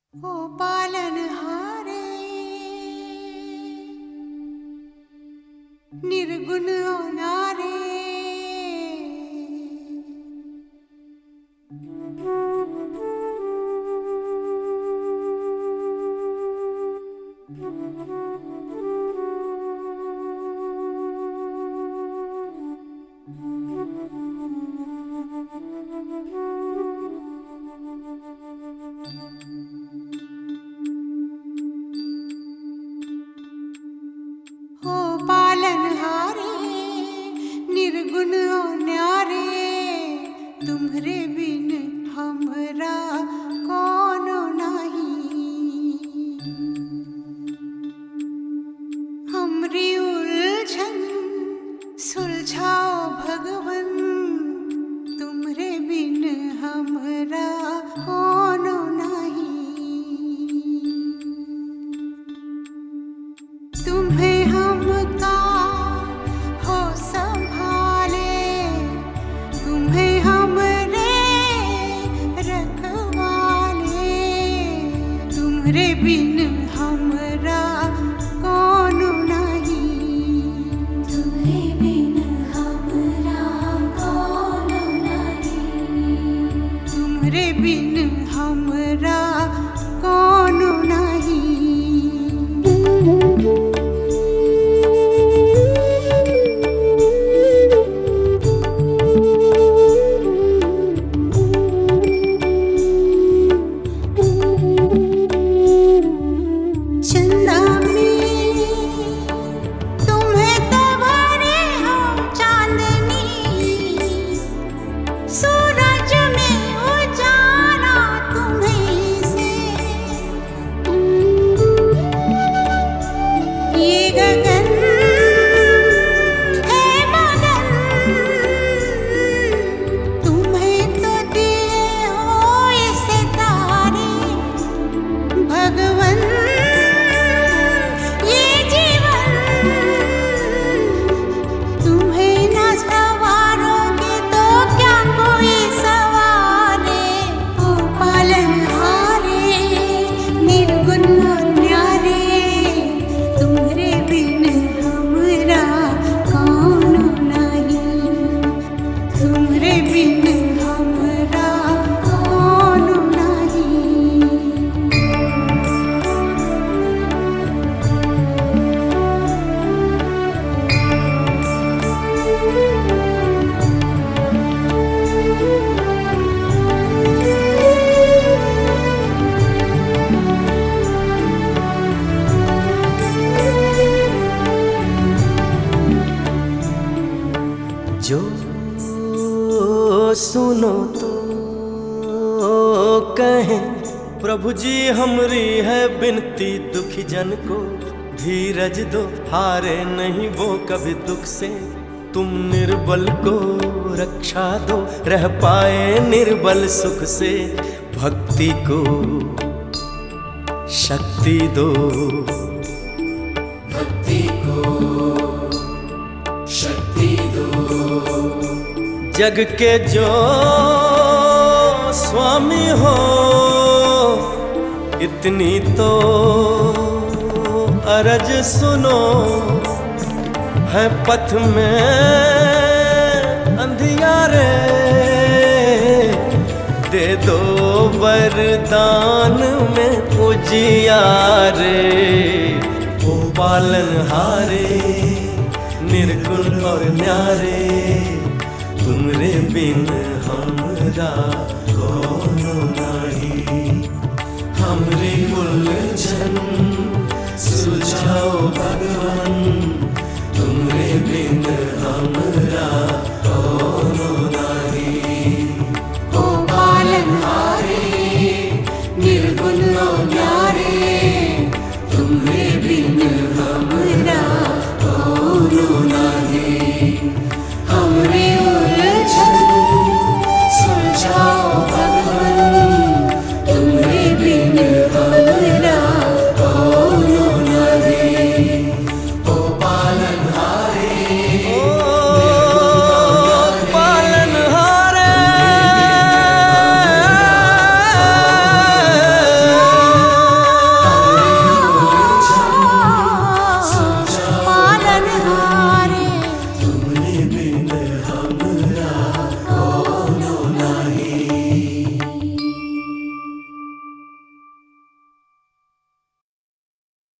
ओ पालनहारे निर्गुण नारे, ओ पालनहारे निर्गुण न्यारे, तुम्हरे बिन हमरा कोनो नहीं। हमरी उलझन सुलझाओ भगवन, तुम्हरे बिन हमरा कोनो नहीं। तुम्हें हमका हो संभाले, तुम्हें हमरे रखवाले, तुम्हरे बिन हमरा कोनो नहीं। तुम्हें बिन हमरा कोनो नहीं। तुम्हरे बिन हमरा कोनो नहीं। जो सुनो तो कहें प्रभु जी, हमरी है बिनती दुखी जन को धीरज दो, हारे नहीं वो कभी दुख से। तुम निर्बल को रक्षा दो, रह पाए निर्बल सुख से। भक्ति को शक्ति दो, भक्ति को शक्ति दो। जग के जो स्वामी हो, इतनी तो अरज सुनो। है पथ में अंधियारे, दे दो वरदान में उजियारे। ओ पालनहारे निर्गुण और न्यारे, तुमरे बिन हमरा कोनो नहीं। हमरी उलझन सुलझाओ भगवन, तुमरे बिन हमरा कोनो नहीं। ओ पालनहारे निर्गुण न्यारे, तुम्हरे बिन हम